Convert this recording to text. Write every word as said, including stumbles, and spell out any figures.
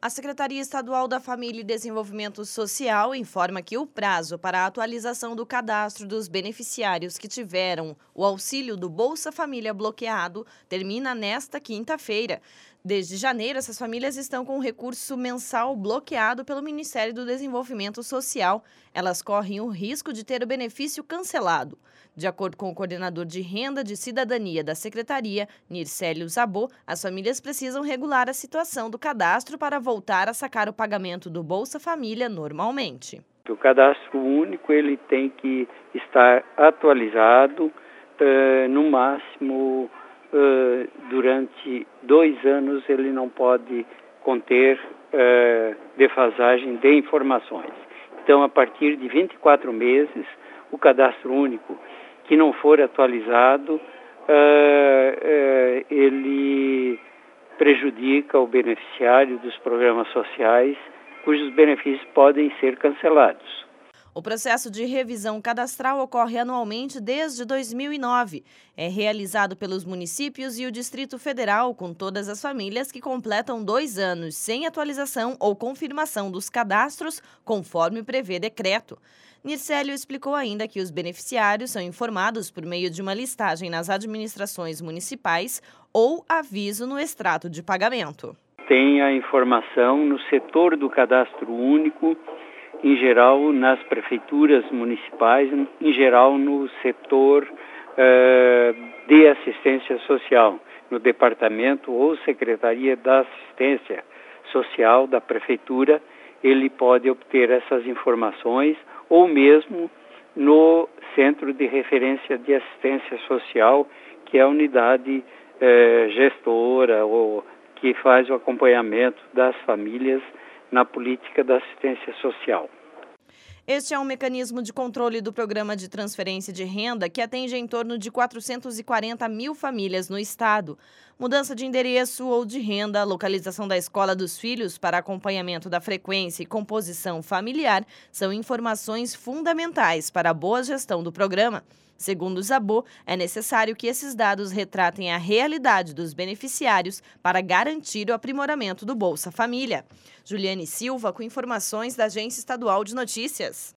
A Secretaria Estadual da Família e Desenvolvimento Social informa que o prazo para a atualização do cadastro dos beneficiários que tiveram o auxílio do Bolsa Família bloqueado termina nesta quinta-feira. Desde janeiro, essas famílias estão com o recurso mensal bloqueado pelo Ministério do Desenvolvimento Social. Elas correm o risco de ter o benefício cancelado. De acordo com o coordenador de Renda de Cidadania da Secretaria, Nircélio Zabô, as famílias precisam regular a situação do cadastro para voltar a sacar o pagamento do Bolsa Família normalmente. O cadastro único ele tem que estar atualizado, uh, no máximo uh, durante dois anos ele não pode conter uh, defasagem de informações. Então, a partir de vinte e quatro meses, o cadastro único que não for atualizado, uh, uh, ele prejudica o beneficiário dos programas sociais, cujos benefícios podem ser cancelados. O processo de revisão cadastral ocorre anualmente desde dois mil e nove. É realizado pelos municípios e o Distrito Federal, com todas as famílias que completam dois anos sem atualização ou confirmação dos cadastros, conforme prevê decreto. Nircélio explicou ainda que os beneficiários são informados por meio de uma listagem nas administrações municipais ou aviso no extrato de pagamento. Tem a informação no setor do cadastro único, em geral nas prefeituras municipais, em geral no setor uh, de assistência social, no departamento ou secretaria da assistência social da prefeitura, ele pode obter essas informações, ou mesmo no Centro de Referência de Assistência Social, que é a unidade eh, gestora ou que faz o acompanhamento das famílias na política da assistência social. Este é um mecanismo de controle do Programa de Transferência de Renda que atende em torno de quatrocentas e quarenta mil famílias no estado. Mudança de endereço ou de renda, localização da escola dos filhos para acompanhamento da frequência e composição familiar são informações fundamentais para a boa gestão do programa. Segundo Zabô, é necessário que esses dados retratem a realidade dos beneficiários para garantir o aprimoramento do Bolsa Família. Juliane Silva, com informações da Agência Estadual de Notícias.